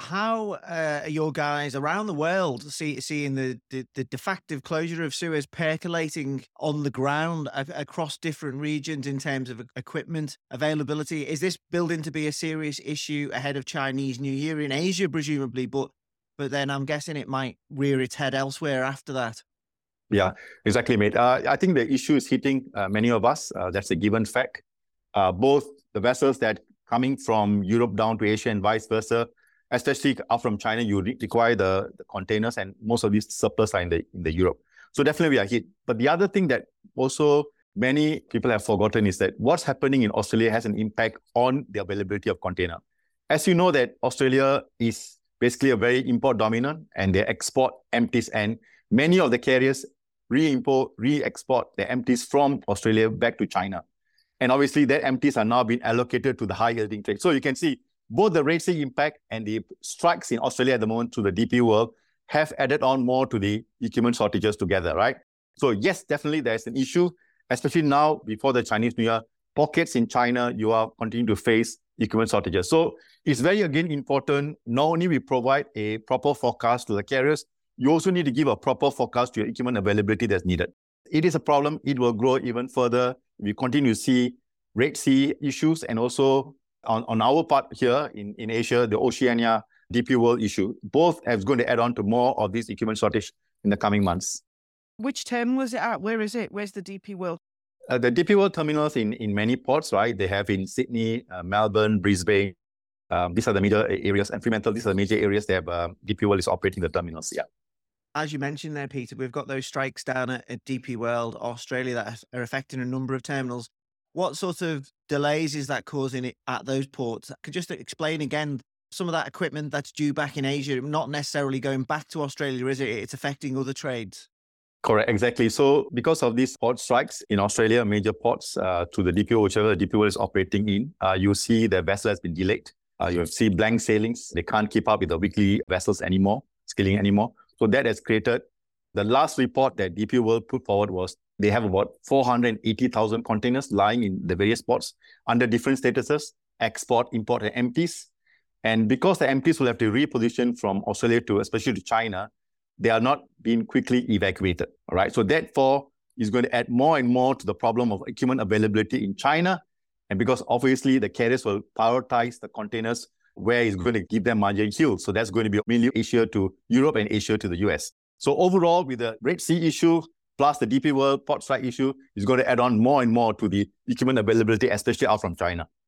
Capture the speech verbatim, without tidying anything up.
how uh, are your guys around the world see, seeing the, the, the de facto closure of Suez percolating on the ground a- across different regions in terms of e- equipment availability? Is this building to be a serious issue ahead of Chinese New Year in Asia, presumably? But but then I'm guessing it might rear its head elsewhere after that. Yeah, exactly, mate. Uh, I think the issue is hitting uh, many of us. Uh, that's a given fact. Uh, both the vessels that coming from Europe down to Asia and vice versa, especially up from China, you re- require the, the containers, and most of these surplus are in the in the Europe. So definitely we are hit. But the other thing that also many people have forgotten is that what's happening in Australia has an impact on the availability of container. As you know, that Australia is basically a very import dominant, and they export empties, and many of the carriers re-import, re-export their empties from Australia back to China. And obviously, that empties are now being allocated to the high-yielding trade. So you can see both the Red Sea impact and the strikes in Australia at the moment to the D P World have added on more to the equipment shortages together, right? So yes, definitely there's an issue, especially now before the Chinese New Year. Pockets in China, you are continuing to face equipment shortages. So it's very, again, important, not only we provide a proper forecast to the carriers, you also need to give a proper forecast to your equipment availability that's needed. It is a problem. It will grow even further. We continue to see Red Sea issues, and also on, on our part here in, in Asia, the Oceania D P World issue. Both are going to add on to more of this equipment shortage in the coming months. Which terminal is it at? Where is it? Where's the D P World? Uh, the D P World terminals in, in many ports, right? They have in Sydney, uh, Melbourne, Brisbane. Um, these are the major areas, and Fremantle, these are the major areas that um, D P World is operating the terminals, yeah. As you mentioned there, Peter, we've got those strikes down at, at D P World, Australia, that are affecting a number of terminals. What sort of delays is that causing it at those ports? Could you just explain again some of that equipment that's due back in Asia, not necessarily going back to Australia, is it? It's affecting other trades. Correct, exactly. So because of these port strikes in Australia, major ports uh, to the D P O, whichever the D P O is operating in, uh, you see the vessel has been delayed. Uh, you see blank sailings. They can't keep up with the weekly vessels anymore, scaling anymore. So that has created, the last report that D P World put forward was they have about four hundred eighty thousand containers lying in the various ports under different statuses, export, import, and empties. And because the empties will have to reposition from Australia to, especially to China, they are not being quickly evacuated. All right. So therefore, is going to add more and more to the problem of equipment availability in China. And because obviously the carriers will prioritize the containers where it's going to give them margin yield. So that's going to be mainly Asia to Europe and Asia to the U S. So overall, with the Red Sea issue plus the D P World port strike issue, is going to add on more and more to the equipment availability, especially out from China.